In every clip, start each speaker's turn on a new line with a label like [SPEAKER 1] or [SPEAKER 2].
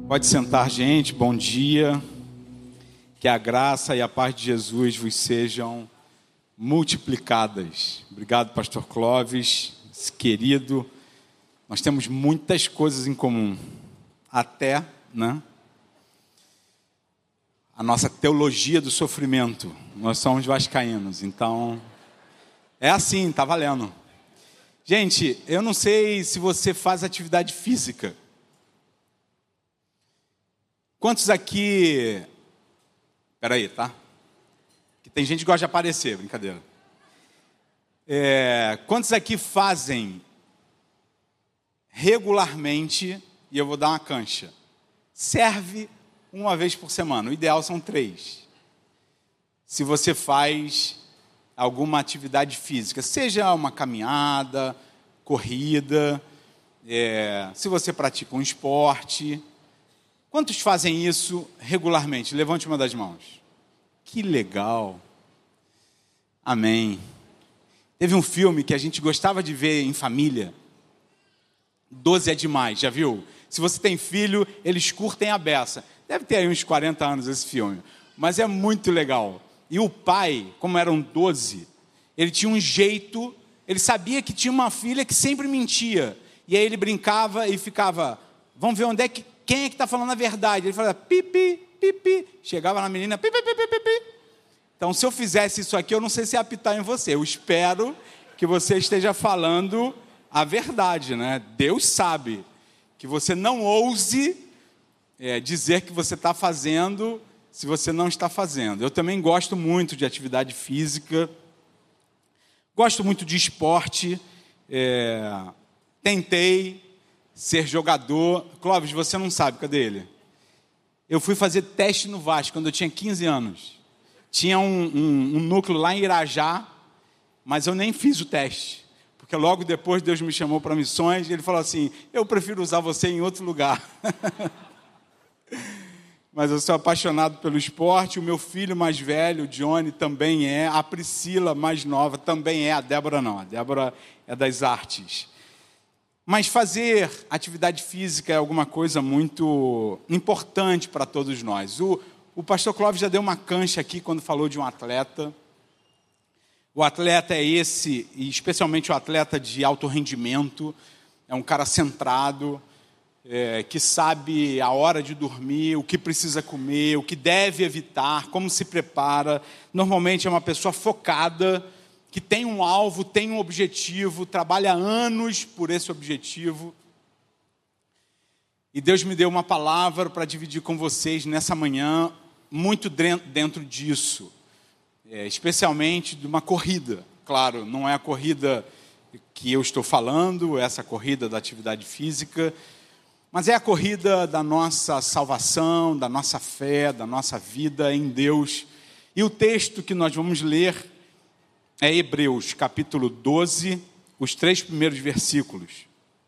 [SPEAKER 1] Pode sentar, gente. Bom dia. Que a graça e a paz de Jesus vos sejam multiplicadas. Obrigado, pastor Clóvis, querido. Nós temos muitas coisas em comum. Até, a nossa teologia do sofrimento. Nós somos vascaínos, então é assim, tá valendo. Gente, eu não sei se você faz atividade física. Quantos aqui... Peraí, tá? Que tem gente que gosta de aparecer, brincadeira. Quantos aqui fazem regularmente, e eu vou dar uma cancha, serve uma vez por semana, o ideal são 3. Se você faz alguma atividade física, seja uma caminhada, corrida, se você pratica um esporte... Quantos fazem isso regularmente? Levante uma das mãos. Que legal. Amém. Teve um filme que a gente gostava de ver em família. 12 é demais, já viu? Se você tem filho, eles curtem a beça. Deve ter aí uns 40 anos esse filme. Mas é muito legal. E o pai, como eram 12, ele tinha um jeito... Ele sabia que tinha uma filha que sempre mentia. E aí ele brincava e ficava... Vamos ver quem é que está falando a verdade? Ele falava, pipi, pipi. Chegava na menina, pipi, pipi, pipi. Então, se eu fizesse isso aqui, eu não sei se ia apitar em você. Eu espero que você esteja falando a verdade, Deus sabe que você não ouse dizer que você está fazendo, se você não está fazendo. Eu também gosto muito de atividade física, gosto muito de esporte, tentei ser jogador. Clóvis, você não sabe, cadê ele? Eu fui fazer teste no Vasco quando eu tinha 15 anos. Tinha um núcleo lá em Irajá, mas eu nem fiz o teste. Porque logo depois Deus me chamou para missões e ele falou assim, eu prefiro usar você em outro lugar. Mas eu sou apaixonado pelo esporte. O meu filho mais velho, o Johnny, também é. A Priscila, mais nova, também é. A Débora não. A Débora é das artes. Mas fazer atividade física é alguma coisa muito importante para todos nós. O pastor Clóvis já deu uma cancha aqui quando falou de um atleta. O atleta é esse, e especialmente o atleta de alto rendimento, é um cara centrado, que sabe a hora de dormir, o que precisa comer, o que deve evitar, como se prepara. Normalmente é uma pessoa focada, que tem um alvo, tem um objetivo, trabalha anos por esse objetivo. E Deus me deu uma palavra para dividir com vocês nessa manhã, muito dentro disso, especialmente de uma corrida. Claro, não é a corrida que eu estou falando, essa corrida da atividade física, mas é a corrida da nossa salvação, da nossa fé, da nossa vida em Deus. E o texto que nós vamos ler é Hebreus, capítulo 12, os 3 primeiros versículos.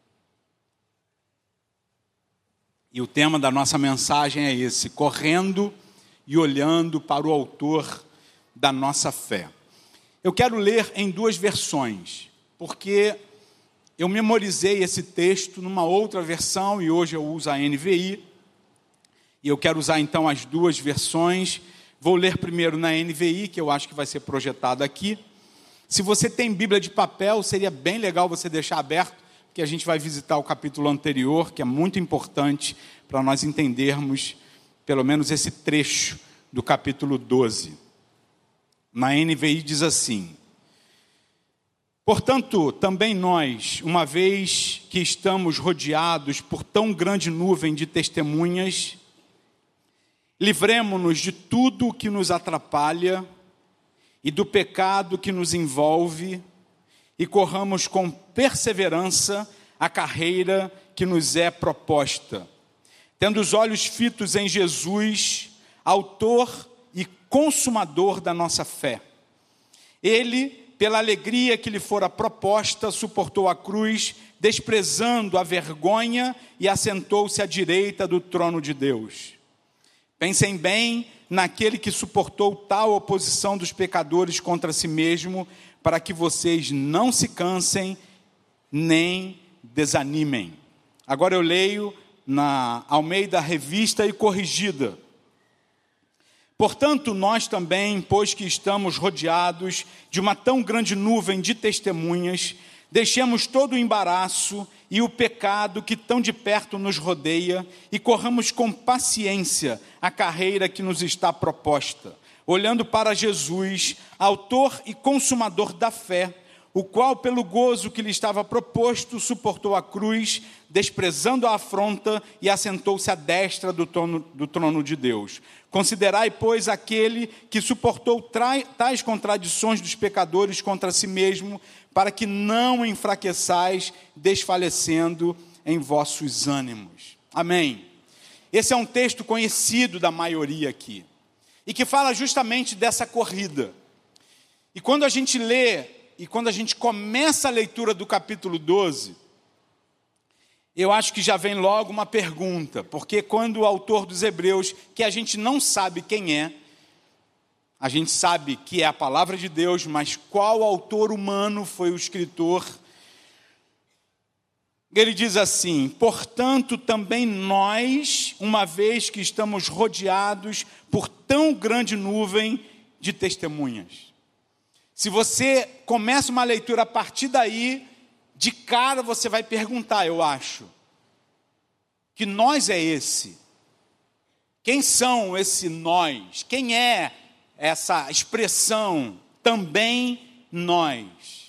[SPEAKER 1] E o tema da nossa mensagem é esse, correndo e olhando para o autor da nossa fé. Eu quero ler em 2 versões, porque eu memorizei esse texto numa outra versão e hoje eu uso a NVI. E eu quero usar então as 2 versões. Vou ler primeiro na NVI, que eu acho que vai ser projetado aqui. Se você tem Bíblia de papel, seria bem legal você deixar aberto, porque a gente vai visitar o capítulo anterior, que é muito importante para nós entendermos, pelo menos esse trecho do capítulo 12. Na NVI diz assim, portanto, também nós, uma vez que estamos rodeados por tão grande nuvem de testemunhas, livremo-nos de tudo o que nos atrapalha e do pecado que nos envolve, e corramos com perseverança a carreira que nos é proposta, tendo os olhos fitos em Jesus, autor e consumador da nossa fé. Ele, pela alegria que lhe fora proposta, suportou a cruz, desprezando a vergonha, e assentou-se à direita do trono de Deus. Pensem bem naquele que suportou tal oposição dos pecadores contra si mesmo, para que vocês não se cansem nem desanimem. Agora eu leio na Almeida Revista e Corrigida. Portanto, nós também, pois que estamos rodeados de uma tão grande nuvem de testemunhas, deixemos todo o embaraço e o pecado que tão de perto nos rodeia e corramos com paciência a carreira que nos está proposta, olhando para Jesus, autor e consumador da fé, o qual, pelo gozo que lhe estava proposto, suportou a cruz, desprezando a afronta, e assentou-se à destra do trono de Deus. Considerai, pois, aquele que suportou tais contradições dos pecadores contra si mesmo, para que não enfraqueçais, desfalecendo em vossos ânimos. Amém. Esse é um texto conhecido da maioria aqui, e que fala justamente dessa corrida. E quando a gente lê, e quando a gente começa a leitura do capítulo 12, eu acho que já vem logo uma pergunta, porque quando o autor dos Hebreus, que a gente não sabe quem é, a gente sabe que é a palavra de Deus, mas qual autor humano foi o escritor? Ele diz assim: portanto, também nós, uma vez que estamos rodeados por tão grande nuvem de testemunhas. Se você começa uma leitura a partir daí, de cara você vai perguntar, eu acho, que nós é esse? Quem são esse nós? Quem é essa expressão, também nós?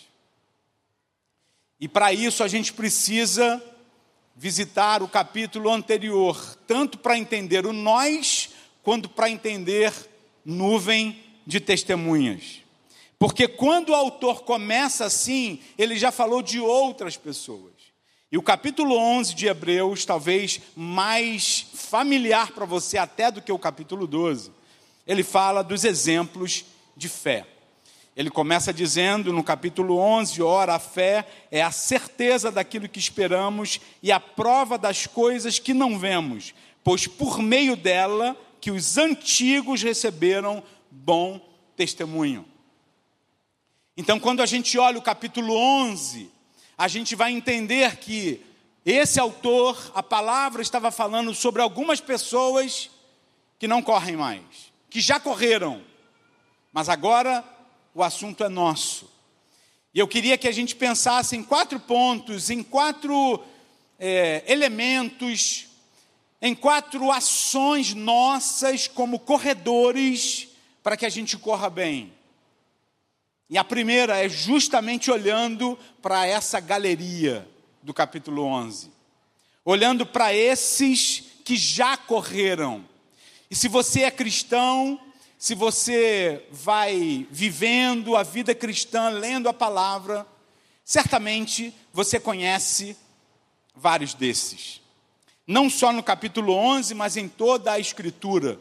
[SPEAKER 1] E para isso a gente precisa visitar o capítulo anterior, tanto para entender o nós, quanto para entender nuvem de testemunhas. Porque quando o autor começa assim, ele já falou de outras pessoas. E o capítulo 11 de Hebreus, talvez mais familiar para você até do que o capítulo 12, ele fala dos exemplos de fé. Ele começa dizendo no capítulo 11, ora, a fé é a certeza daquilo que esperamos e a prova das coisas que não vemos, pois por meio dela que os antigos receberam bom testemunho. Então, quando a gente olha o capítulo 11, a gente vai entender que esse autor, a palavra estava falando sobre algumas pessoas que não correm mais, que já correram, mas agora o assunto é nosso. E eu queria que a gente pensasse em 4 pontos, em 4 elementos, em 4 ações nossas como corredores para que a gente corra bem. E a primeira é justamente olhando para essa galeria do capítulo 11. Olhando para esses que já correram. E se você é cristão, se você vai vivendo a vida cristã, lendo a palavra, certamente você conhece vários desses. Não só no capítulo 11, mas em toda a Escritura.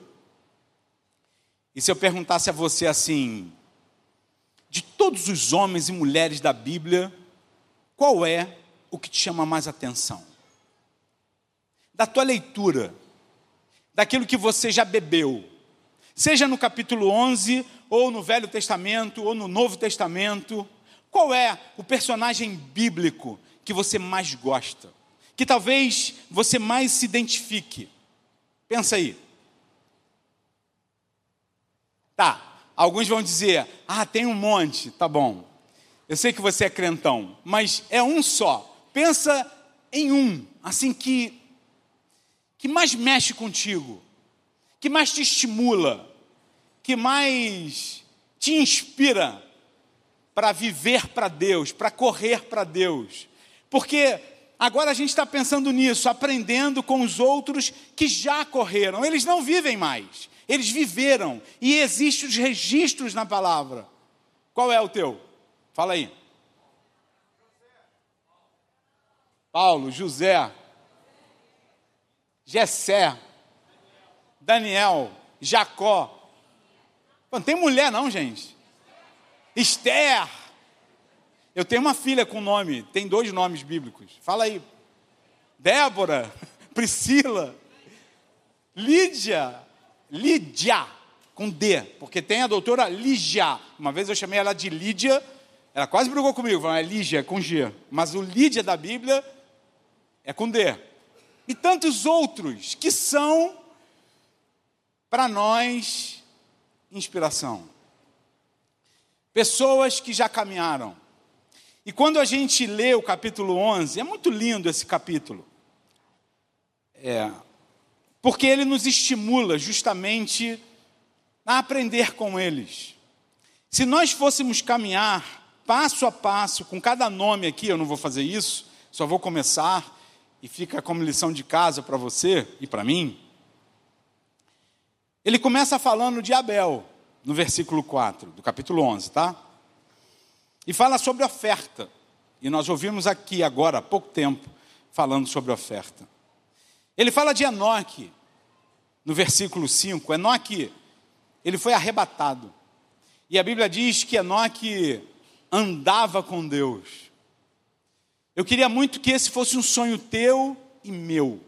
[SPEAKER 1] E se eu perguntasse a você assim: de todos os homens e mulheres da Bíblia, qual é o que te chama mais atenção? Da tua leitura, daquilo que você já bebeu, seja no capítulo 11, ou no Velho Testamento, ou no Novo Testamento, qual é o personagem bíblico que você mais gosta? Que talvez você mais se identifique? Pensa aí. Tá. Alguns vão dizer, tem um monte, tá bom. Eu sei que você é crentão, mas é um só. Pensa em um, assim que mais mexe contigo, que mais te estimula, que mais te inspira para viver para Deus, para correr para Deus. Porque agora a gente está pensando nisso, aprendendo com os outros que já correram. Eles não vivem mais. Eles viveram, e existem os registros na palavra. Qual é o teu? Fala aí. Paulo, José, Jessé, Daniel, Jacó. Não tem mulher não, gente. Esther. Eu tenho uma filha com nome, tem 2 nomes bíblicos. Fala aí. Débora, Priscila, Lídia, com D, porque tem a doutora Lígia. Uma vez eu chamei ela de Lídia, ela quase brigou comigo, falou, é Lígia, com G. Mas o Lídia da Bíblia é com D. e tantos outros que são, para nós, inspiração. Pessoas que já caminharam. E quando a gente lê o capítulo 11, é muito lindo esse capítulo. Porque ele nos estimula justamente a aprender com eles. Se nós fôssemos caminhar passo a passo, com cada nome aqui, eu não vou fazer isso, só vou começar, e fica como lição de casa para você e para mim. Ele começa falando de Abel, no versículo 4, do capítulo 11, tá? E fala sobre oferta. E nós ouvimos aqui agora, há pouco tempo, falando sobre oferta. Ele fala de Enoque, no versículo 5. Enoque, ele foi arrebatado. E a Bíblia diz que Enoque andava com Deus. Eu queria muito que esse fosse um sonho teu e meu.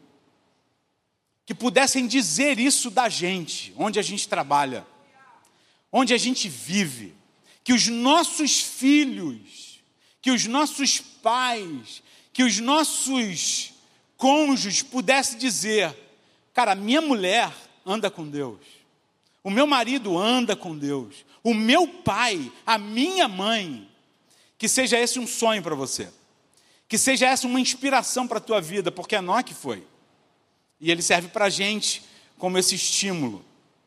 [SPEAKER 1] Que pudessem dizer isso da gente, onde a gente trabalha, onde a gente vive. Que os nossos filhos, que os nossos pais, que os nossos cônjuges pudessem dizer: cara, minha mulher anda com Deus, o meu marido anda com Deus, o meu pai, a minha mãe. Que seja esse um sonho para você, que seja essa uma inspiração para a tua vida, porque Enoque foi, e ele serve para a gente como esse estímulo.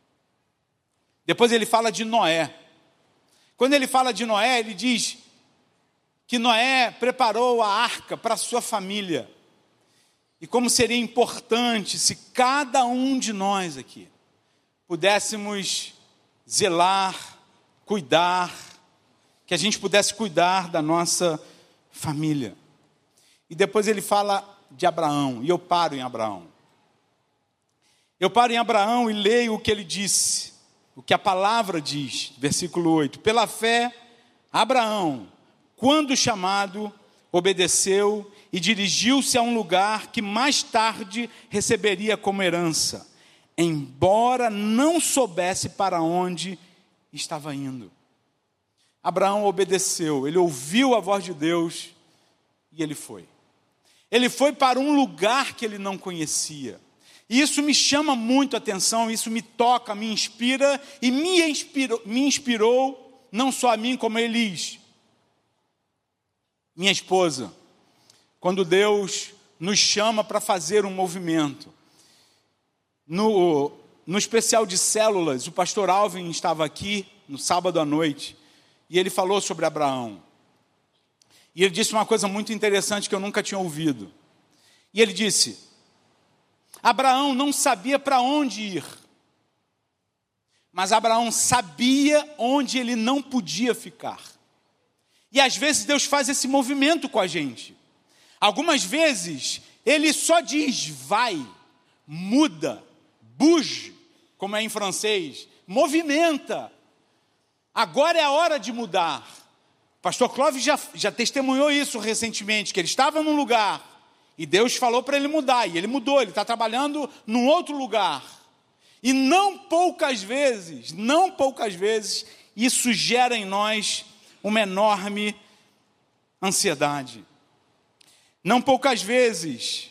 [SPEAKER 1] Depois ele fala de Noé. Quando ele fala de Noé, ele diz que Noé preparou a arca para a sua família. E como seria importante se cada um de nós aqui pudéssemos zelar, cuidar, que a gente pudesse cuidar da nossa família. E depois ele fala de Abraão, e eu paro em Abraão. Eu paro em Abraão e leio o que ele disse, o que a palavra diz, versículo 8. Pela fé, Abraão, quando chamado, obedeceu e dirigiu-se a um lugar que mais tarde receberia como herança, embora não soubesse para onde estava indo. Abraão obedeceu, ele ouviu a voz de Deus e ele foi. Ele foi para um lugar que ele não conhecia. E isso me chama muito a atenção, isso me toca, me inspira e me inspirou não só a mim como a Elis, minha esposa, quando Deus nos chama para fazer um movimento. No especial de células, o pastor Alvin estava aqui no sábado à noite e ele falou sobre Abraão. E ele disse uma coisa muito interessante que eu nunca tinha ouvido. E ele disse: Abraão não sabia para onde ir, mas Abraão sabia onde ele não podia ficar. E às vezes Deus faz esse movimento com a gente. Algumas vezes Ele só diz: vai, muda, bouge, como é em francês, movimenta. Agora é a hora de mudar. O pastor Clóvis já testemunhou isso recentemente, que ele estava num lugar e Deus falou para ele mudar, e ele mudou, ele está trabalhando num outro lugar. E não poucas vezes, isso gera em nós uma enorme ansiedade. Não poucas vezes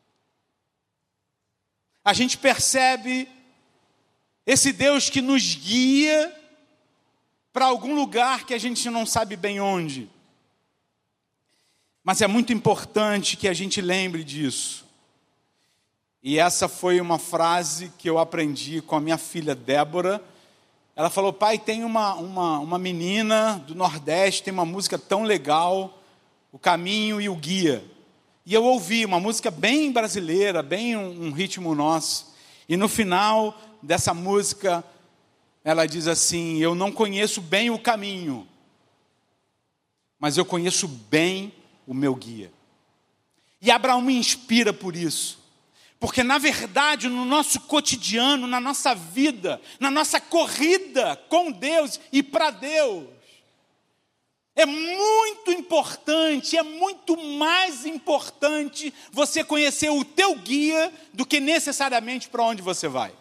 [SPEAKER 1] a gente percebe esse Deus que nos guia para algum lugar que a gente não sabe bem onde. Mas é muito importante que a gente lembre disso. E essa foi uma frase que eu aprendi com a minha filha Débora. Ela falou: pai, tem uma menina do Nordeste, tem uma música tão legal, O Caminho e o Guia. E eu ouvi uma música bem brasileira, bem um ritmo nosso. E no final dessa música, ela diz assim: eu não conheço bem o caminho, mas eu conheço bem o meu guia. E Abraão me inspira por isso. Porque, na verdade, no nosso cotidiano, na nossa vida, na nossa corrida com Deus e para Deus, é muito importante, é muito mais importante você conhecer o teu guia do que necessariamente para onde você vai.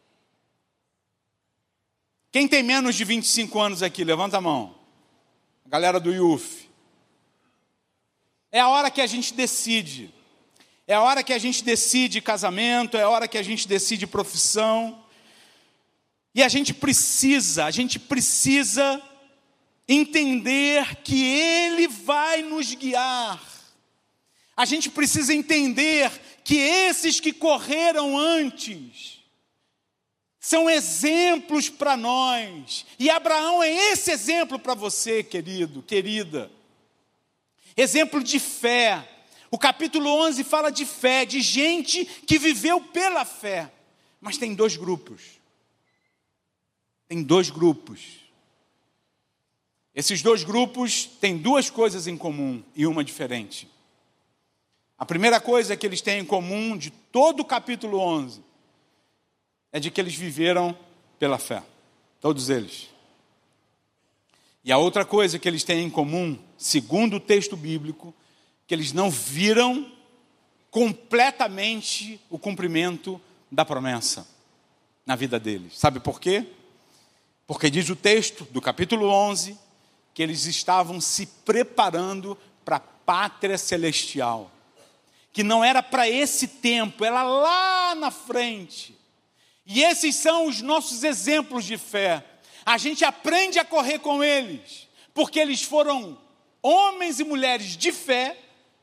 [SPEAKER 1] Quem tem menos de 25 anos aqui, levanta a mão. A galera do IUF. É a hora que a gente decide. é a hora que a gente decide casamento, é a hora que a gente decide profissão. E a gente precisa entender que Ele vai nos guiar. A gente precisa entender que esses que correram antes são exemplos para nós. E Abraão é esse exemplo para você, querido, querida. Exemplo de fé. O capítulo 11 fala de fé, de gente que viveu pela fé. Mas tem dois grupos. Tem dois grupos. Esses dois grupos têm duas coisas em comum e uma diferente. A primeira coisa que eles têm em comum de todo o capítulo 11 é de que eles viveram pela fé. Todos eles. E a outra coisa que eles têm em comum, segundo o texto bíblico, que eles não viram completamente o cumprimento da promessa na vida deles. Sabe por quê? Porque diz o texto do capítulo 11 que eles estavam se preparando para a pátria celestial. Que não era para esse tempo, era lá na frente. E esses são os nossos exemplos de fé. A gente aprende a correr com eles, porque eles foram homens e mulheres de fé,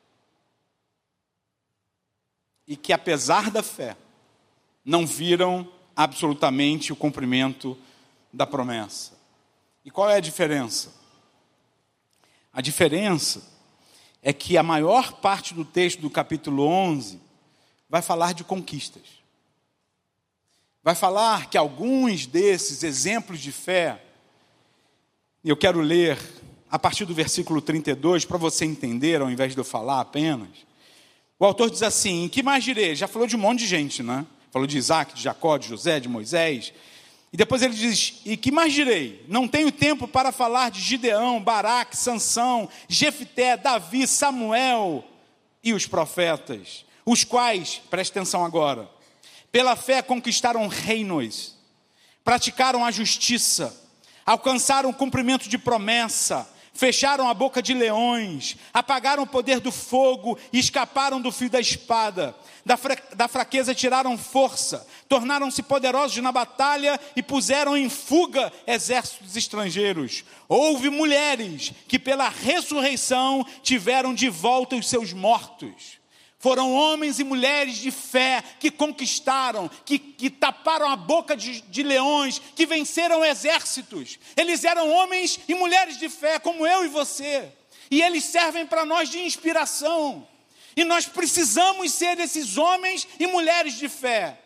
[SPEAKER 1] e que apesar da fé, não viram absolutamente o cumprimento da promessa. E qual é a diferença? A diferença é que a maior parte do texto do capítulo 11 vai falar de conquistas. Vai falar que alguns desses exemplos de fé, eu quero ler a partir do versículo 32, para você entender, ao invés de eu falar apenas. O autor diz assim: em que mais direi? Já falou de um monte de gente, né? Falou de Isaac, de Jacó, de José, de Moisés. E depois ele diz: e que mais direi? Não tenho tempo para falar de Gideão, Baraque, Sansão, Jefté, Davi, Samuel e os profetas, os quais, preste atenção agora, pela fé conquistaram reinos, praticaram a justiça, alcançaram o cumprimento de promessa, fecharam a boca de leões, apagaram o poder do fogo e escaparam do fio da espada. Da fraqueza tiraram força, tornaram-se poderosos na batalha e puseram em fuga exércitos estrangeiros. Houve mulheres que pela ressurreição tiveram de volta os seus mortos. Foram homens e mulheres de fé que conquistaram, que taparam a boca de leões, que venceram exércitos. Eles eram homens e mulheres de fé, como eu e você. E eles servem para nós de inspiração. E nós precisamos ser esses homens e mulheres de fé.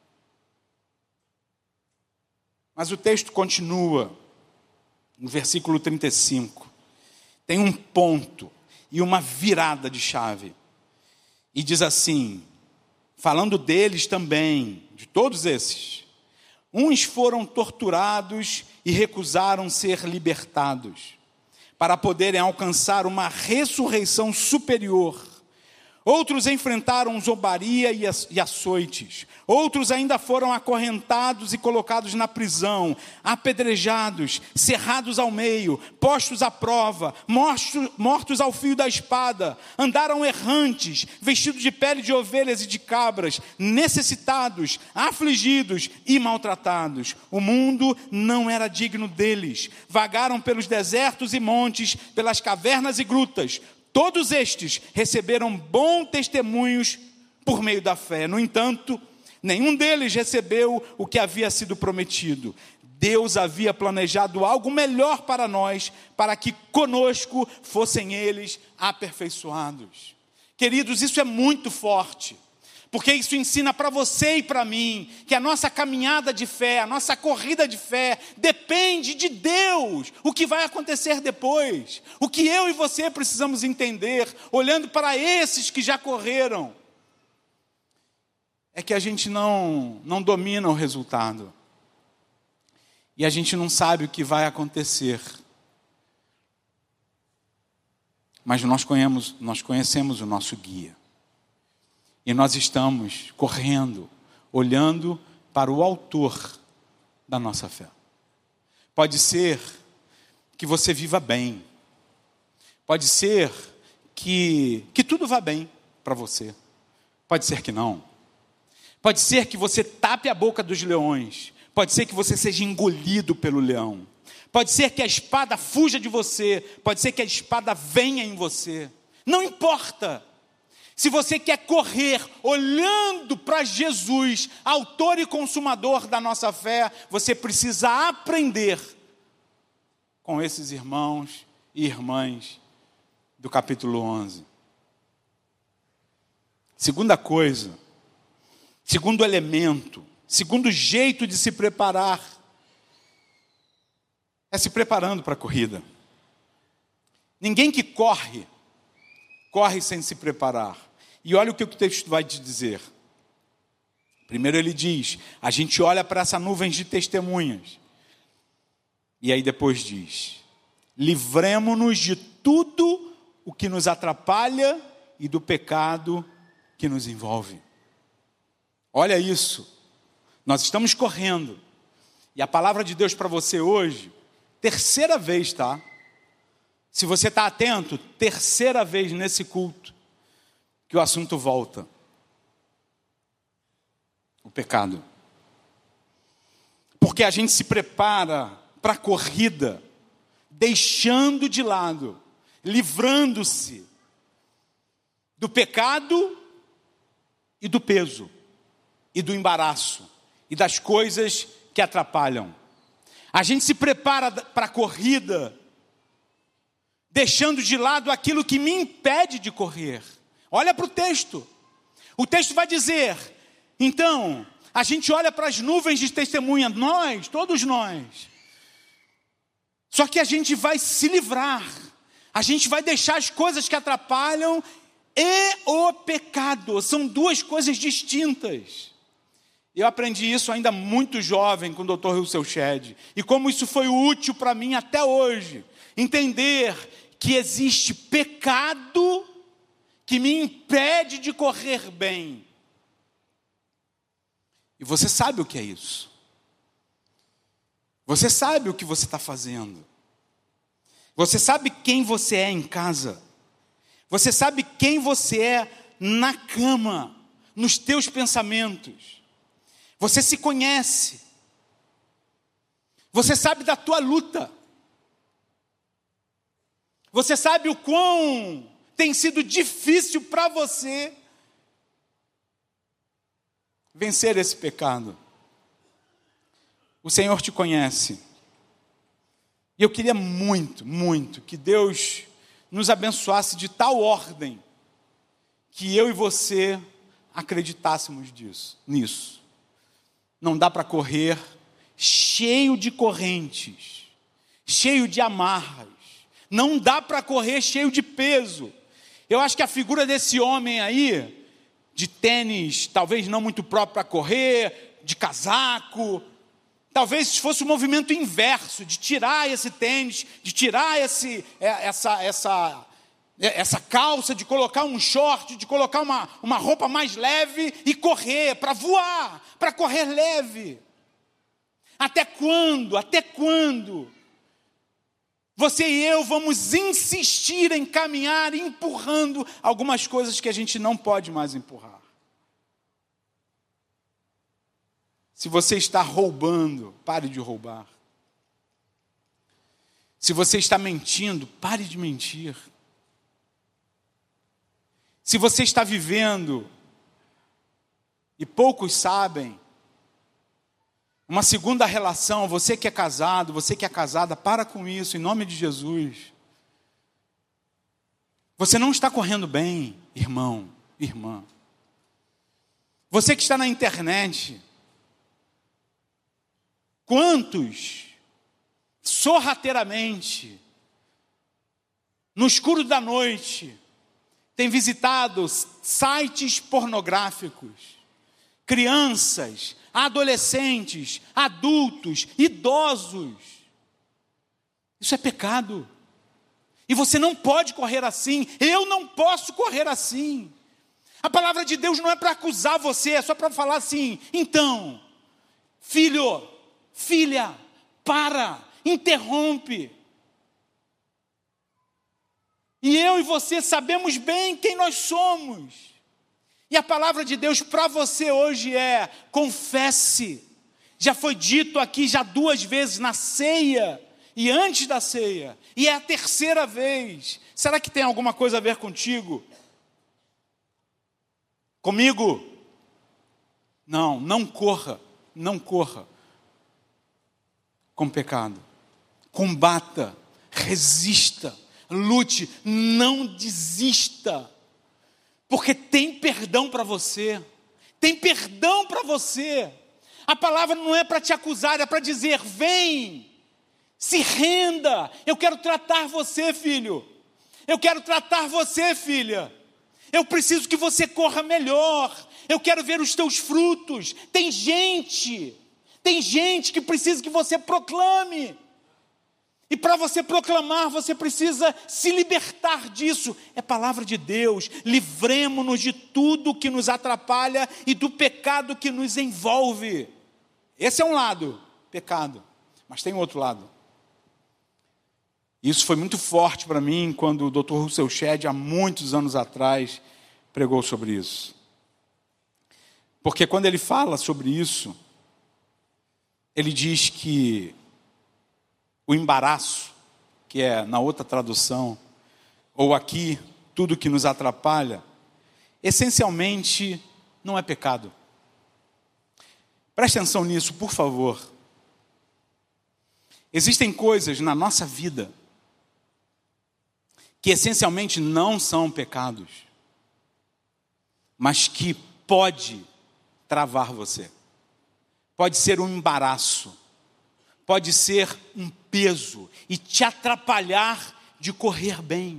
[SPEAKER 1] Mas o texto continua, no versículo 35. Tem um ponto e uma virada de chave. E diz assim, falando deles também, de todos esses: uns foram torturados e recusaram ser libertados, para poderem alcançar uma ressurreição superior. Outros enfrentaram zombaria e açoites. Outros ainda foram acorrentados e colocados na prisão, apedrejados, cerrados ao meio, postos à prova, mortos ao fio da espada. Andaram errantes, vestidos de pele de ovelhas e de cabras, necessitados, afligidos e maltratados. O mundo não era digno deles. Vagaram pelos desertos e montes, pelas cavernas e grutas. Todos estes receberam bons testemunhos por meio da fé. No entanto, nenhum deles recebeu o que havia sido prometido. Deus havia planejado algo melhor para nós, para que conosco fossem eles aperfeiçoados. Queridos, isso é muito forte, porque isso ensina para você e para mim que a nossa caminhada de fé, a nossa corrida de fé depende de Deus. O que vai acontecer depois, o que eu e você precisamos entender, olhando para esses que já correram, é que a gente não domina o resultado. E a gente não sabe o que vai acontecer. Mas nós conhecemos o nosso guia. E nós estamos correndo, olhando para o autor da nossa fé. Pode ser que você viva bem. Pode ser que tudo vá bem para você. Pode ser que não. Pode ser que você tape a boca dos leões. Pode ser que você seja engolido pelo leão. Pode ser que a espada fuja de você. Pode ser que a espada venha em você. Não importa. Se você quer correr olhando para Jesus, autor e consumador da nossa fé, você precisa aprender com esses irmãos e irmãs do capítulo 11. Segunda coisa, segundo elemento, segundo jeito de se preparar, é se preparando para a corrida. Ninguém que corre sem se preparar. E olha o que o texto vai te dizer. Primeiro ele diz, a gente olha para essa nuvem de testemunhas. E aí depois diz, livremo-nos de tudo o que nos atrapalha e do pecado que nos envolve. Olha isso. Nós estamos correndo. E a palavra de Deus para você hoje, terceira vez, tá? Se você está atento, terceira vez nesse culto, que o assunto volta. O pecado. Porque a gente se prepara para a corrida, deixando de lado, livrando-se do pecado e do peso, e do embaraço, e das coisas que atrapalham. A gente se prepara para a corrida, deixando de lado aquilo que me impede de correr. Olha para o texto. O texto vai dizer, então, a gente olha para as nuvens de testemunha, nós, todos nós. Só que a gente vai se livrar. A gente vai deixar as coisas que atrapalham e o pecado. São duas coisas distintas. Eu aprendi isso ainda muito jovem com o Dr. Russell Shedd. E como isso foi útil para mim até hoje. Entender que existe pecado que me impede de correr bem. E você sabe o que é isso. Você sabe o que você está fazendo. Você sabe quem você é em casa. Você sabe quem você é na cama, nos teus pensamentos. Você se conhece. Você sabe da tua luta. Você sabe o quão tem sido difícil para você vencer esse pecado. O Senhor te conhece. E eu queria muito, muito que Deus nos abençoasse de tal ordem que eu e você acreditássemos nisso. Não dá para correr cheio de correntes, cheio de amarras. Não dá para correr cheio de peso. Eu acho que a figura desse homem aí, de tênis, talvez não muito próprio para correr, de casaco, talvez fosse o movimento inverso, de tirar esse tênis, de tirar essa calça, de colocar um short, de colocar uma roupa mais leve e correr, para voar, para correr leve. Até quando? Até quando? Você e eu vamos insistir em caminhar, empurrando algumas coisas que a gente não pode mais empurrar. Se você está roubando, pare de roubar. Se você está mentindo, pare de mentir. Se você está vivendo, e poucos sabem, uma segunda relação, você que é casado, você que é casada, para com isso, em nome de Jesus. Você não está correndo bem, irmão, irmã. Você que está na internet, quantos, sorrateiramente, no escuro da noite, têm visitado sites pornográficos, crianças, adolescentes, adultos, idosos. Isso é pecado. E você não pode correr assim. Eu não posso correr assim. A palavra de Deus não é para acusar você, é só para falar assim, então, filho, filha, para, interrompe. E eu e você sabemos bem quem nós somos. E a palavra de Deus para você hoje é: confesse. Já foi dito aqui já 2 vezes na ceia e antes da ceia, e é a 3ª vez. Será que tem alguma coisa a ver contigo? Comigo? Não, não corra com pecado. Combata, resista, lute, não desista. Porque tem perdão para você. Tem perdão para você. A palavra não é para te acusar, é para dizer: vem, se renda. Eu quero tratar você, filho. Eu quero tratar você, filha. Eu preciso que você corra melhor. Eu quero ver os teus frutos. Tem gente que precisa que você proclame. E para você proclamar, você precisa se libertar disso. É palavra de Deus. Livremo-nos de tudo que nos atrapalha e do pecado que nos envolve. Esse é um lado, pecado. Mas tem outro lado. Isso foi muito forte para mim quando o Dr. Russell Shedd, há muitos anos atrás, pregou sobre isso. Porque quando ele fala sobre isso, ele diz que o embaraço, que é na outra tradução, ou aqui, tudo que nos atrapalha, essencialmente não é pecado. Preste atenção nisso, por favor. Existem coisas na nossa vida que essencialmente não são pecados, mas que pode travar você. Pode ser um embaraço, pode ser um peso e te atrapalhar de correr bem.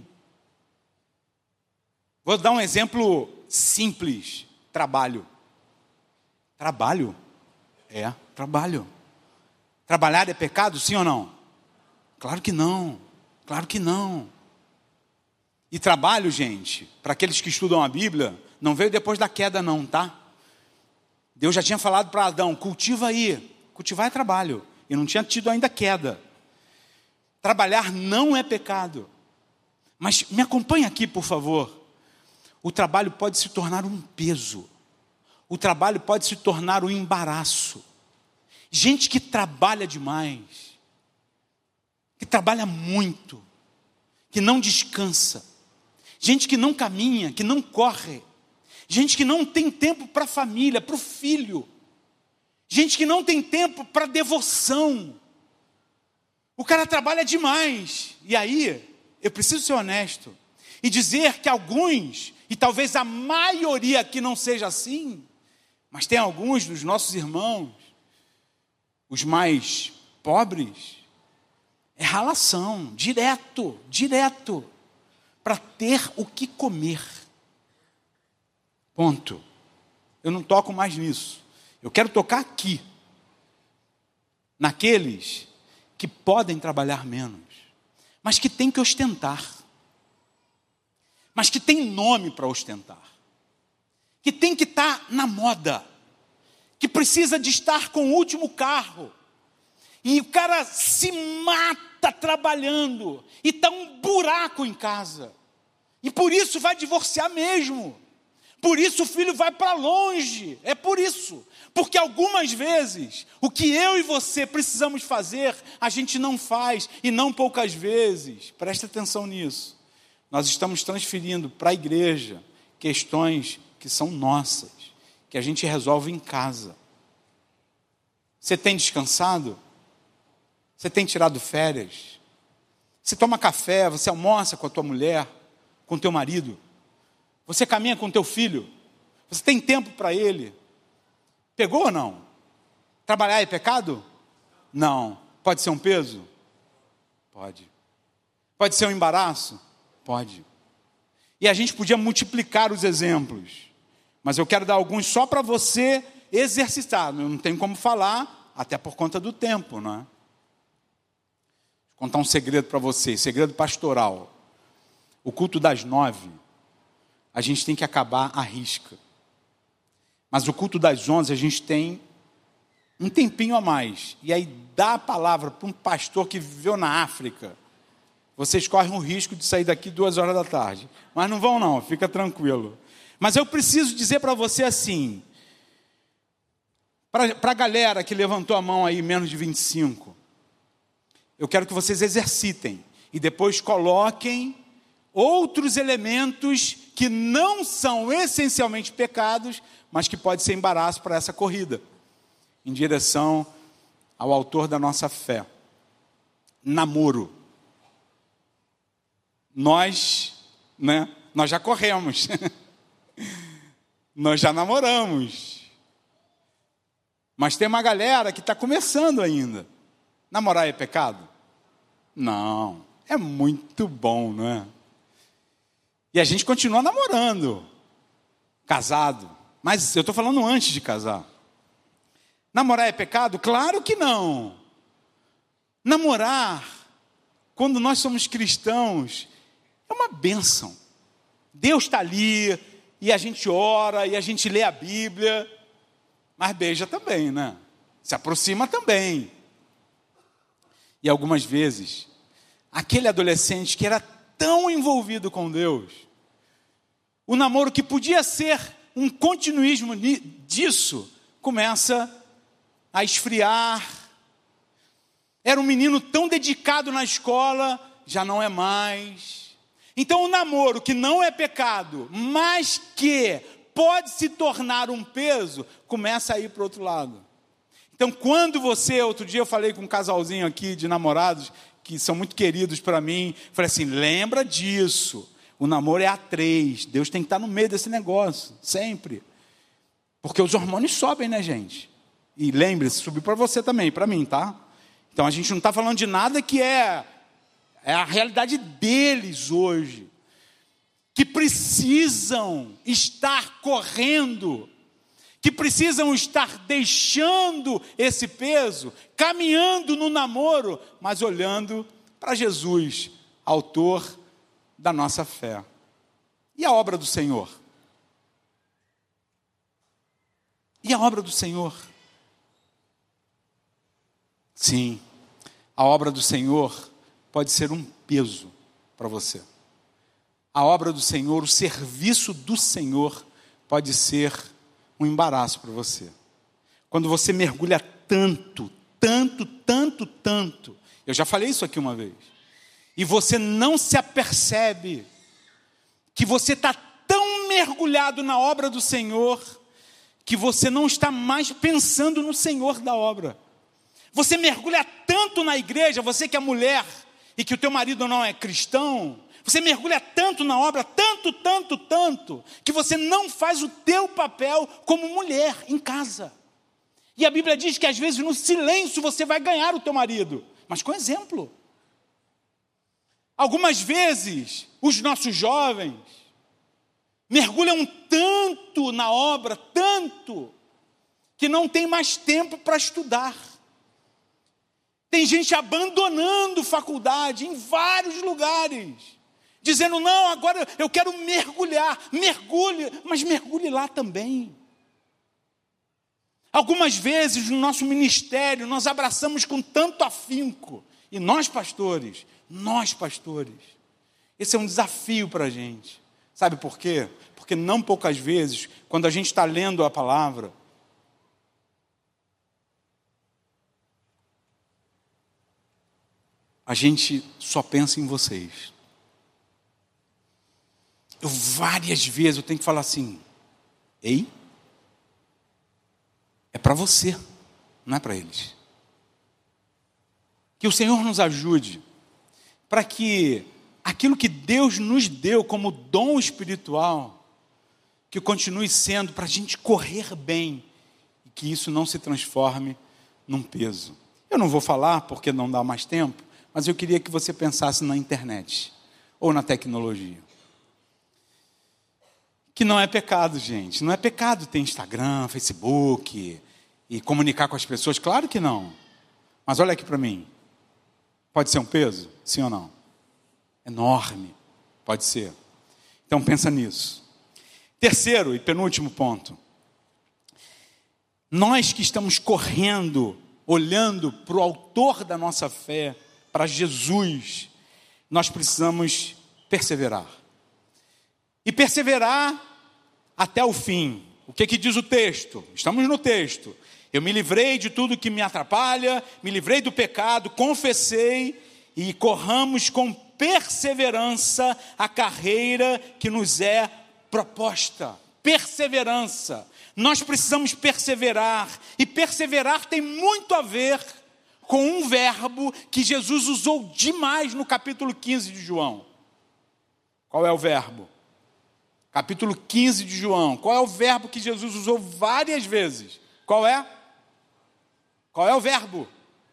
[SPEAKER 1] Vou dar um exemplo simples: trabalho. Trabalho? É, trabalho. Trabalhar é pecado, sim ou não? Claro que não, claro que não. E trabalho, gente, para aqueles que estudam a Bíblia, não veio depois da queda não, tá? Deus já tinha falado para Adão: cultiva aí. Cultivar é trabalho. E não tinha tido ainda queda. Trabalhar não é pecado. Mas me acompanha aqui, por favor. O trabalho pode se tornar um peso. O trabalho pode se tornar um embaraço. Gente que trabalha demais, que trabalha muito, que não descansa. Gente que não caminha, que não corre. Gente que não tem tempo para a família, para o filho. Gente que não tem tempo para devoção. O cara trabalha demais. E aí, eu preciso ser honesto e dizer que alguns, e talvez a maioria aqui não seja assim, mas tem alguns dos nossos irmãos, os mais pobres, é ralação, direto, para ter o que comer. Ponto. Eu não toco mais nisso. Eu quero tocar aqui, naqueles que podem trabalhar menos, mas que têm que ostentar, mas que têm nome para ostentar, que tem que estar na moda, que precisa de estar com o último carro, e o cara se mata trabalhando, e está um buraco em casa, e por isso vai divorciar mesmo. Por isso o filho vai para longe, é por isso. Porque algumas vezes, o que eu e você precisamos fazer, a gente não faz, e não poucas vezes. Presta atenção nisso. Nós estamos transferindo para a igreja questões que são nossas, que a gente resolve em casa. Você tem descansado? Você tem tirado férias? Você toma café, você almoça com a tua mulher, com o teu marido? Você caminha com teu filho? Você tem tempo para ele? Pegou ou não? Trabalhar é pecado? Não. Pode ser um peso? Pode. Pode ser um embaraço? Pode. E a gente podia multiplicar os exemplos, mas eu quero dar alguns só para você exercitar. Eu não tenho como falar, até por conta do tempo, não é? Vou contar um segredo para vocês, segredo pastoral. O culto das 9, a gente tem que acabar à risca. Mas o culto das 11, a gente tem um tempinho a mais. E aí dá a palavra para um pastor que viveu na África. Vocês correm o risco de sair daqui 2 horas da tarde. Mas não vão não, fica tranquilo. Mas eu preciso dizer para você assim, para a galera que levantou a mão aí, menos de 25, eu quero que vocês exercitem e depois coloquem outros elementos que não são essencialmente pecados, mas que pode ser embaraço para essa corrida, em direção ao autor da nossa fé. Namoro. Nós já corremos. Nós já namoramos. Mas tem uma galera que está começando ainda. Namorar é pecado? Não. É muito bom, não é? E a gente continua namorando. Casado. Mas eu estou falando antes de casar. Namorar é pecado? Claro que não. Namorar, quando nós somos cristãos, é uma bênção. Deus está ali, e a gente ora, e a gente lê a Bíblia, mas beija também, né? Se aproxima também. E algumas vezes, aquele adolescente que era tão envolvido com Deus, o namoro que podia ser um continuismo disso, começa a esfriar. Era um menino tão dedicado na escola, já não é mais. Então o namoro que não é pecado, mas que pode se tornar um peso, começa a ir para o outro lado. Então quando você, outro dia eu falei com um casalzinho aqui de namorados, que são muito queridos para mim, falei assim, lembra disso, o namoro é A3, Deus tem que estar no meio desse negócio, sempre. Porque os hormônios sobem, né, gente? E lembre-se, subiu para você também, para mim, tá? Então a gente não está falando de nada que é a realidade deles hoje, que precisam estar correndo, que precisam estar deixando esse peso, caminhando no namoro, mas olhando para Jesus, autor da nossa fé. E a obra do Senhor? E a obra do Senhor? Sim, a obra do Senhor pode ser um peso para você. A obra do Senhor, o serviço do Senhor pode ser um embaraço para você. Quando você mergulha tanto, eu já falei isso aqui uma vez, e você não se apercebe que você está tão mergulhado na obra do Senhor, que você não está mais pensando no Senhor da obra. Você mergulha tanto na igreja, você que é mulher, e que o teu marido não é cristão, você mergulha tanto na obra, tanto, que você não faz o teu papel como mulher em casa. E a Bíblia diz que às vezes no silêncio você vai ganhar o teu marido, mas com exemplo. Algumas vezes os nossos jovens mergulham tanto na obra, tanto, que não tem mais tempo para estudar. Tem gente abandonando faculdade em vários lugares, dizendo, não, agora eu quero mergulhar. Mergulhe, mas mergulhe lá também. Algumas vezes no nosso ministério nós abraçamos com tanto afinco, e nós pastores, esse é um desafio para a gente. Sabe por quê? Porque não poucas vezes, quando a gente está lendo a palavra, a gente só pensa em vocês. Várias vezes eu tenho que falar assim, ei, é para você, não é para eles. Que o Senhor nos ajude, para que aquilo que Deus nos deu como dom espiritual, que continue sendo para a gente correr bem, e que isso não se transforme num peso. Eu não vou falar porque não dá mais tempo, mas eu queria que você pensasse na internet, ou na tecnologia. Que não é pecado, gente. Não é pecado ter Instagram, Facebook, e comunicar com as pessoas. Claro que não. Mas olha aqui para mim. Pode ser um peso? Sim ou não? Enorme. Pode ser. Então pensa nisso. Terceiro e penúltimo ponto. Nós que estamos correndo, olhando para o autor da nossa fé, para Jesus, nós precisamos perseverar. E perseverar até o fim. O que diz o texto? Estamos no texto. Eu me livrei de tudo que me atrapalha, me livrei do pecado, confessei, e corramos com perseverança a carreira que nos é proposta. Perseverança. Nós precisamos perseverar, e perseverar tem muito a ver com um verbo que Jesus usou demais no capítulo 15 de João. Qual é o verbo? Capítulo 15 de João. Qual é o verbo que Jesus usou várias vezes? Qual é? Qual é o verbo?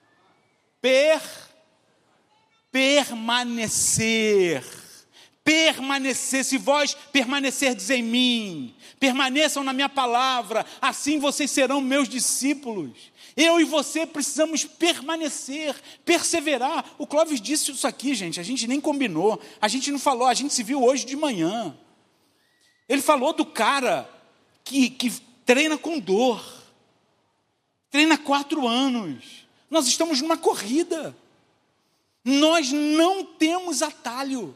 [SPEAKER 1] Permanecer. Permanecer. Se vós permanecerdes em mim, permaneçam na minha palavra, assim vocês serão meus discípulos. Eu e você precisamos permanecer, perseverar. O Clóvis disse isso aqui, gente, a gente nem combinou, a gente não falou, a gente se viu hoje de manhã. Ele falou do cara que treina com dor, treina 4 anos. Nós estamos numa corrida, nós não temos atalho.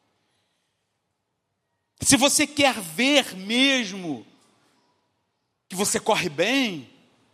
[SPEAKER 1] Se você quer ver mesmo que você corre bem,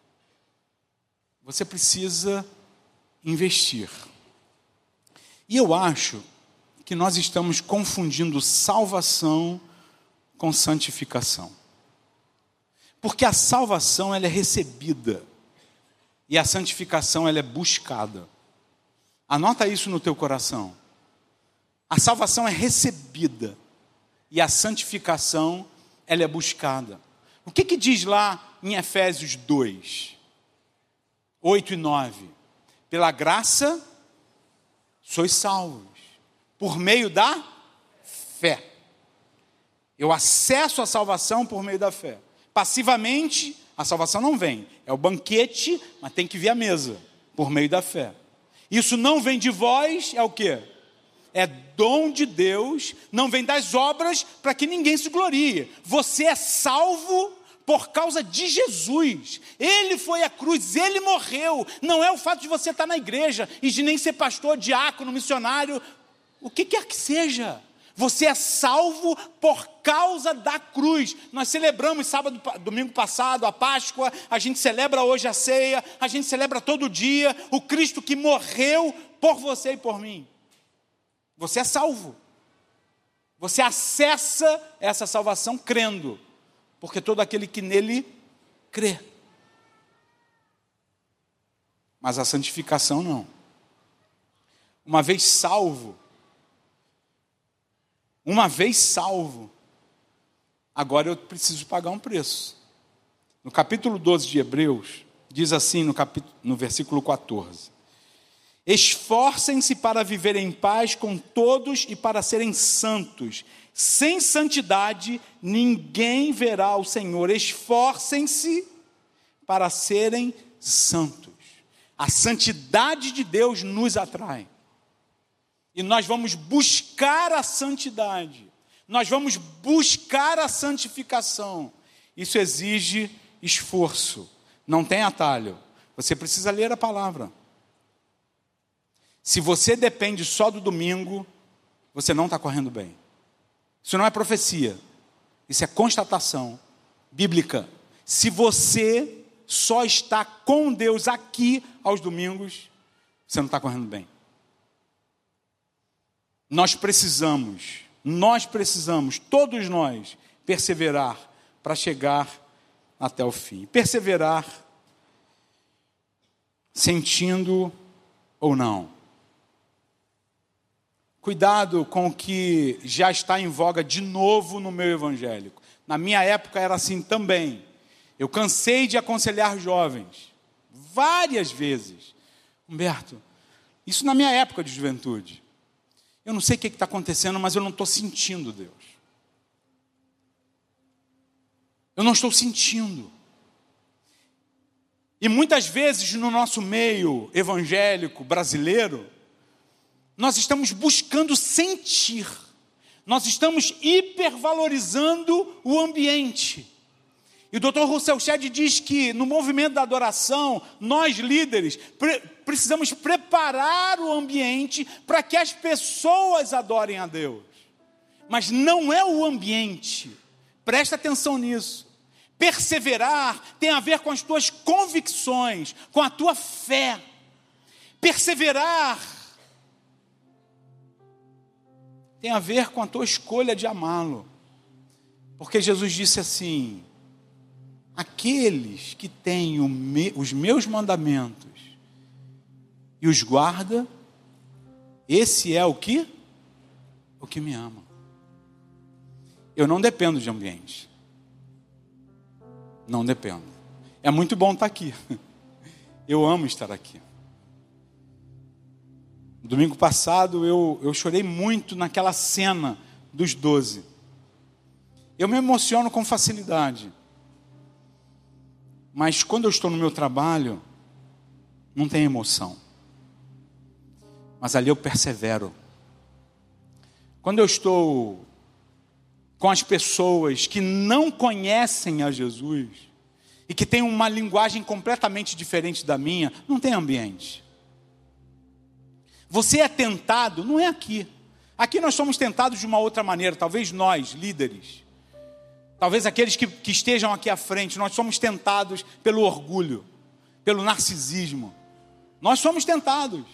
[SPEAKER 1] você precisa investir. E eu acho que nós estamos confundindo salvação com santificação. Porque a salvação ela é recebida e a santificação ela é buscada. Anota isso no teu coração. A salvação é recebida e a santificação ela é buscada. O que diz lá em Efésios 2? 8 e 9. Pela graça, sois salvos, por meio da fé. Eu acesso à salvação por meio da fé. Passivamente, a salvação não vem. É o banquete, mas tem que vir à mesa, por meio da fé. Isso não vem de vós, é o quê? É dom de Deus, não vem das obras, para que ninguém se glorie. Você é salvo por causa de Jesus. Ele foi à cruz, ele morreu. Não é o fato de você estar na igreja e de nem ser pastor, diácono, missionário, o que quer que seja. Você é salvo por causa da cruz. Nós celebramos domingo passado a Páscoa, a gente celebra hoje a ceia, a gente celebra todo dia o Cristo que morreu por você e por mim. Você é salvo. Você acessa essa salvação crendo. Porque todo aquele que nele crê. Mas a santificação não. Uma vez salvo, agora eu preciso pagar um preço. No capítulo 12 de Hebreus, diz assim no versículo 14: esforcem-se para viver em paz com todos e para serem santos. Sem santidade, ninguém verá o Senhor. Esforcem-se para serem santos. A santidade de Deus nos atrai. E nós vamos buscar a santidade. Nós vamos buscar a santificação. Isso exige esforço. Não tem atalho. Você precisa ler a palavra. Se você depende só do domingo, você não está correndo bem. Isso não é profecia, isso é constatação bíblica. Se você só está com Deus aqui aos domingos, você não está correndo bem. Nós precisamos, todos nós, perseverar para chegar até o fim. Perseverar, sentindo ou não. Cuidado com o que já está em voga de novo no meio evangélico. Na minha época era assim também. Eu cansei de aconselhar jovens, várias vezes. Humberto, isso na minha época de juventude. Eu não sei o que está acontecendo, mas eu não estou sentindo Deus. Eu não estou sentindo. E muitas vezes no nosso meio evangélico brasileiro, nós estamos buscando sentir. Nós estamos hipervalorizando o ambiente. E o Dr. Russell Shedd diz que no movimento da adoração, nós líderes precisamos preparar o ambiente para que as pessoas adorem a Deus. Mas não é o ambiente, Presta atenção nisso. Perseverar tem a ver com as tuas convicções, com a tua fé. Perseverar tem a ver com a tua escolha de amá-lo. Porque Jesus disse assim: aqueles que têm os meus mandamentos e os guarda, esse é o que me ama. Eu não dependo de ambiente. Não dependo. É muito bom estar aqui. Eu amo estar aqui. Domingo passado eu chorei muito naquela cena dos 12. Eu me emociono com facilidade. Mas quando eu estou no meu trabalho, não tem emoção. Mas ali eu persevero. Quando eu estou com as pessoas que não conhecem a Jesus e que têm uma linguagem completamente diferente da minha, não tem ambiente. Você é tentado, não é aqui. Aqui nós somos tentados de uma outra maneira, talvez nós, líderes, talvez aqueles que estejam aqui à frente, nós somos tentados pelo orgulho, pelo narcisismo. Nós somos tentados.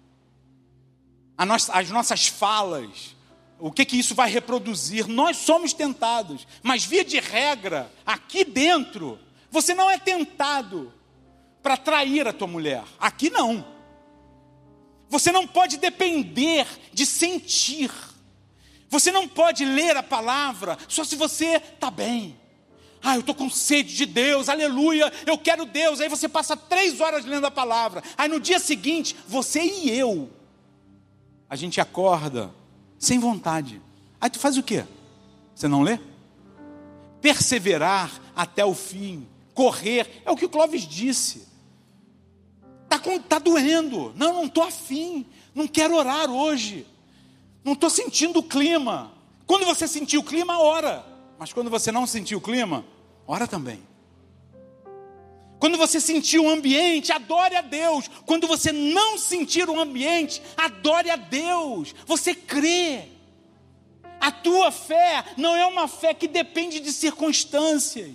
[SPEAKER 1] As nossas falas, o que isso vai reproduzir, nós somos tentados. Mas via de regra, aqui dentro, você não é tentado para trair a tua mulher. Aqui não. Você não pode depender de sentir. Você não pode ler a palavra só se você está bem. Eu estou com sede de Deus, aleluia, eu quero Deus. Aí você passa 3 horas lendo a palavra. Aí no dia seguinte, você e eu, a gente acorda sem vontade. Aí tu faz o quê? Você não lê? Perseverar até o fim, correr, é o que o Clóvis disse. Está doendo. Não estou afim. Não quero orar hoje. Não estou sentindo o clima. Quando você sentir o clima, ora. Mas quando você não sentir o clima, ora também. Quando você sentir o ambiente, adore a Deus. Quando você não sentir o ambiente, adore a Deus. Você crê. A tua fé não é uma fé que depende de circunstâncias.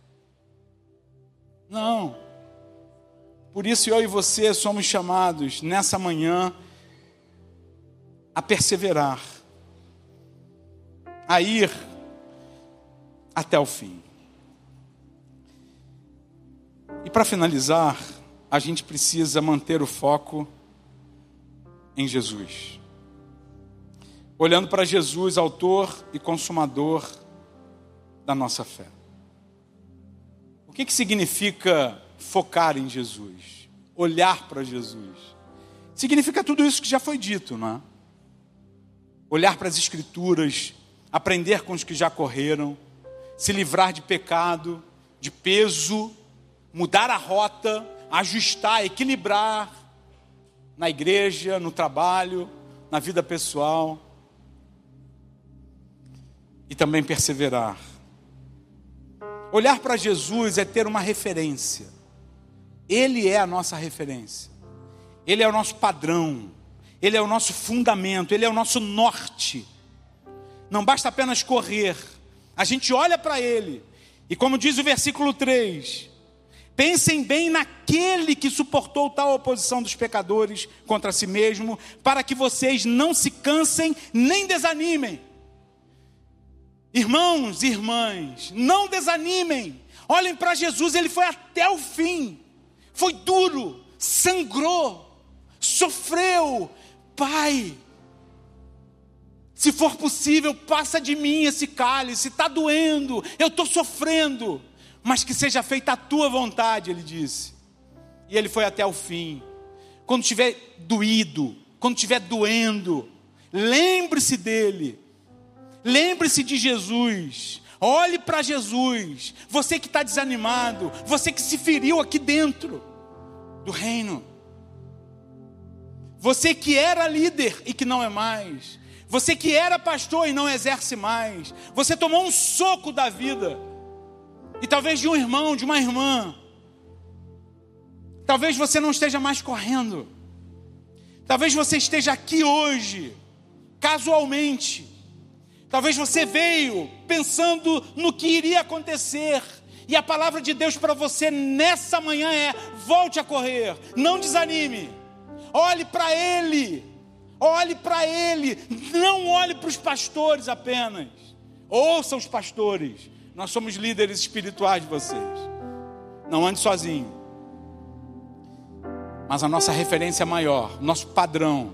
[SPEAKER 1] Não. Por isso eu e você somos chamados nessa manhã a perseverar, a ir até o fim. E para finalizar, a gente precisa manter o foco em Jesus. Olhando para Jesus, autor e consumador da nossa fé. O que significa focar em Jesus? Olhar para Jesus. Significa tudo isso que já foi dito, não é? Olhar para as Escrituras, aprender com os que já correram, se livrar de pecado, de peso, mudar a rota, ajustar, equilibrar na igreja, no trabalho, na vida pessoal. E também perseverar. Olhar para Jesus é ter uma referência. Ele é a nossa referência. Ele é o nosso padrão. Ele é o nosso fundamento. Ele é o nosso norte. Não basta apenas correr. A gente olha para Ele. E como diz o versículo 3, pensem bem naquele que suportou tal oposição dos pecadores contra si mesmo, para que vocês não se cansem nem desanimem. Irmãos e irmãs, não desanimem. Olhem para Jesus, Ele foi até o fim. Foi duro, sangrou, sofreu. Pai, se for possível, passa de mim esse cálice. Está doendo, eu estou sofrendo, mas que seja feita a tua vontade, Ele disse. E Ele foi até o fim. Quando estiver doído, quando estiver doendo, lembre-se dEle. Lembre-se de Jesus. Olhe para Jesus. Você que está desanimado, você que se feriu aqui dentro do reino, você que era líder e que não é mais, você que era pastor e não exerce mais, você tomou um soco da vida, e talvez de um irmão, de uma irmã, talvez você não esteja mais correndo, talvez você esteja aqui hoje, casualmente, Talvez você veio pensando no que iria acontecer. E a palavra de Deus para você nessa manhã é: volte a correr, não desanime. Olhe para Ele, olhe para Ele, não olhe para os pastores apenas. Ouça os pastores, nós somos líderes espirituais de vocês. Não ande sozinho. Mas a nossa referência maior, nosso padrão,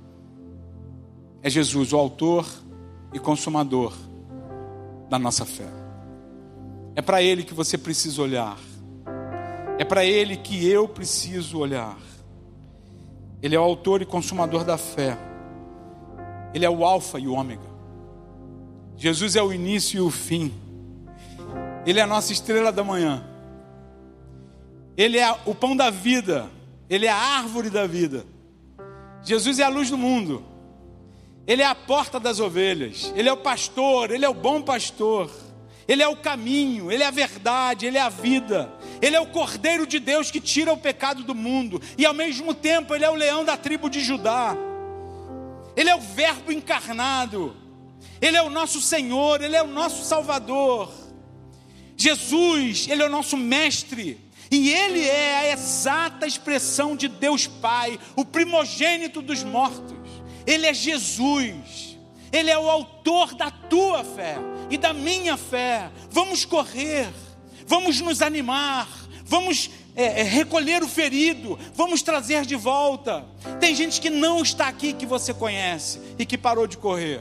[SPEAKER 1] é Jesus, o autor e consumador da nossa fé. É para Ele que você precisa olhar. É para Ele que eu preciso olhar. Ele é o autor e consumador da fé. Ele é o alfa e o ômega. Jesus é o início e o fim. Ele é a nossa estrela da manhã. Ele é o pão da vida. Ele é a árvore da vida. Jesus é a luz do mundo. Ele é a porta das ovelhas. Ele é o pastor. Ele é o bom pastor. Ele é o caminho, Ele é a verdade, Ele é a vida. Ele é o Cordeiro de Deus que tira o pecado do mundo. E ao mesmo tempo Ele é o leão da tribo de Judá. Ele é o Verbo encarnado. Ele é o nosso Senhor, Ele é o nosso Salvador. Jesus, Ele é o nosso mestre. E Ele é a exata expressão de Deus Pai, o primogênito dos mortos. Ele é Jesus. Ele é o autor da tua fé e da minha fé. Vamos correr, vamos nos animar, vamos recolher o ferido, vamos trazer de volta. Tem gente que não está aqui que você conhece e que parou de correr.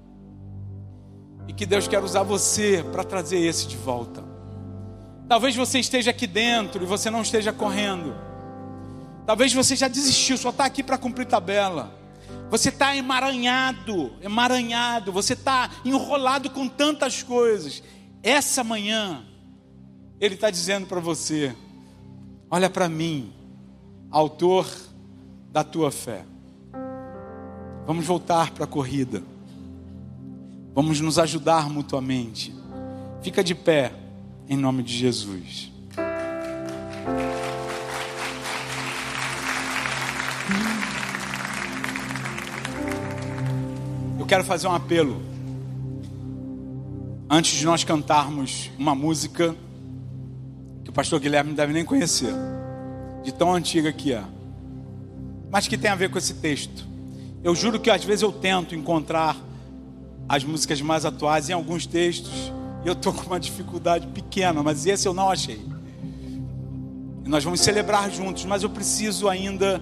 [SPEAKER 1] E que Deus quer usar você para trazer esse de volta. Talvez você esteja aqui dentro e você não esteja correndo. Talvez você já desistiu, só está aqui para cumprir tabela. Você está emaranhado, você está enrolado com tantas coisas. Essa manhã, Ele está dizendo para você: olha para mim, autor da tua fé. Vamos voltar para a corrida. Vamos nos ajudar mutuamente. Fica de pé, em nome de Jesus. Eu quero fazer um apelo. Antes de nós cantarmos uma música que o pastor Guilherme não deve nem conhecer, de tão antiga que é, mas que tem a ver com esse texto. Eu juro que às vezes eu tento encontrar as músicas mais atuais em alguns textos e eu estou com uma dificuldade pequena, mas esse eu não achei. E nós vamos celebrar juntos, mas eu preciso ainda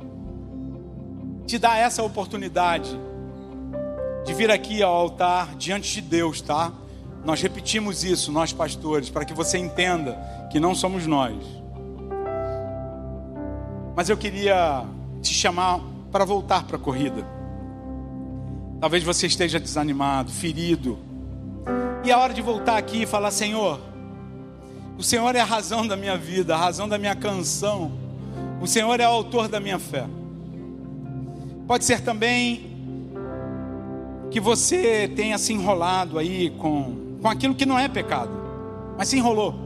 [SPEAKER 1] te dar essa oportunidade de vir aqui ao altar diante de Deus, tá? Nós repetimos isso, nós pastores, para que você entenda que não somos nós. Mas eu queria te chamar para voltar para a corrida. Talvez você esteja desanimado, ferido. E é hora de voltar aqui e falar: Senhor, o Senhor é a razão da minha vida, a razão da minha canção. O Senhor é o autor da minha fé. Pode ser também que você tenha se enrolado aí com aquilo que não é pecado, mas se enrolou.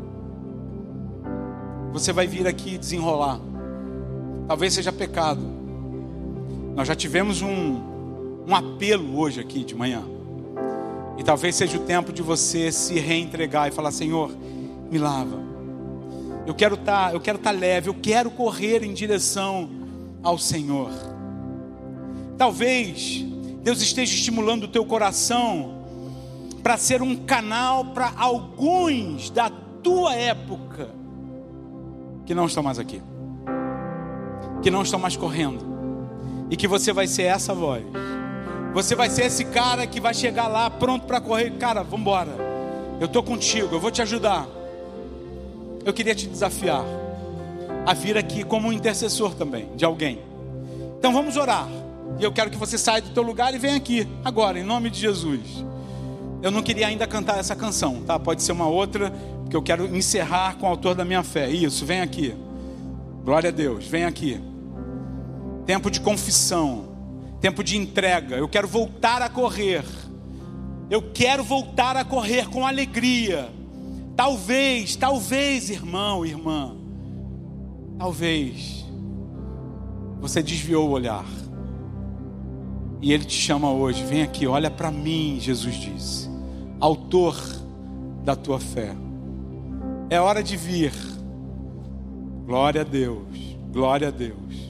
[SPEAKER 1] Você vai vir aqui desenrolar. Talvez seja pecado. Nós já tivemos um apelo hoje aqui de manhã. E talvez seja o tempo de você se reentregar e falar: Senhor, me lava. Eu quero estar leve, eu quero correr em direção ao Senhor. Talvez Deus esteja estimulando o teu coração para ser um canal para alguns da tua época que não estão mais aqui, que não estão mais correndo, e que você vai ser essa voz. Você vai ser esse cara que vai chegar lá pronto para correr. Cara, vamos embora, eu estou contigo, eu vou te ajudar. Eu queria te desafiar a vir aqui como um intercessor também de alguém. Então vamos orar. E eu quero que você saia do teu lugar e venha aqui agora, em nome de Jesus. Eu não queria ainda cantar essa canção, tá? Pode ser uma outra, porque eu quero encerrar com o autor da minha fé. Isso, vem aqui. Glória a Deus, vem aqui. Tempo de confissão, tempo de entrega. Eu quero voltar a correr. Eu quero voltar a correr com alegria. Talvez, irmão, irmã, talvez você desviou o olhar. E Ele te chama hoje, vem aqui, olha para mim, Jesus disse, autor da tua fé. É hora de vir. Glória a Deus, glória a Deus.